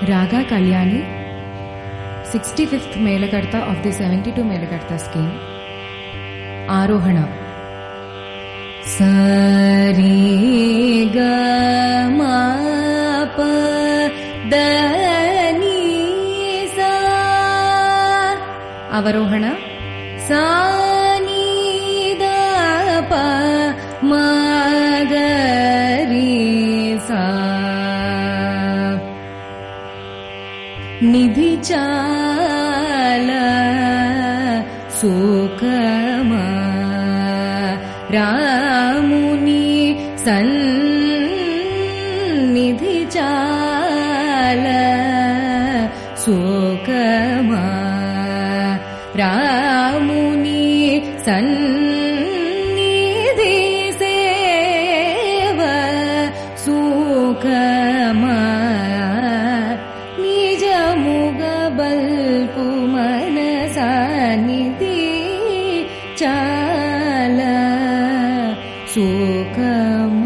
Raga Kalyani, 65th Melakarta of the 72 Melakarta scheme. Arohana. Sari ga ma pa da ni sa. Avarohana. Sa ni da pa ma ga ri sa. Nidhi chala sukama Ramuni sannidhi chala sukama Ramuni sannidhi seva sukama balku manasanidhi chala sukam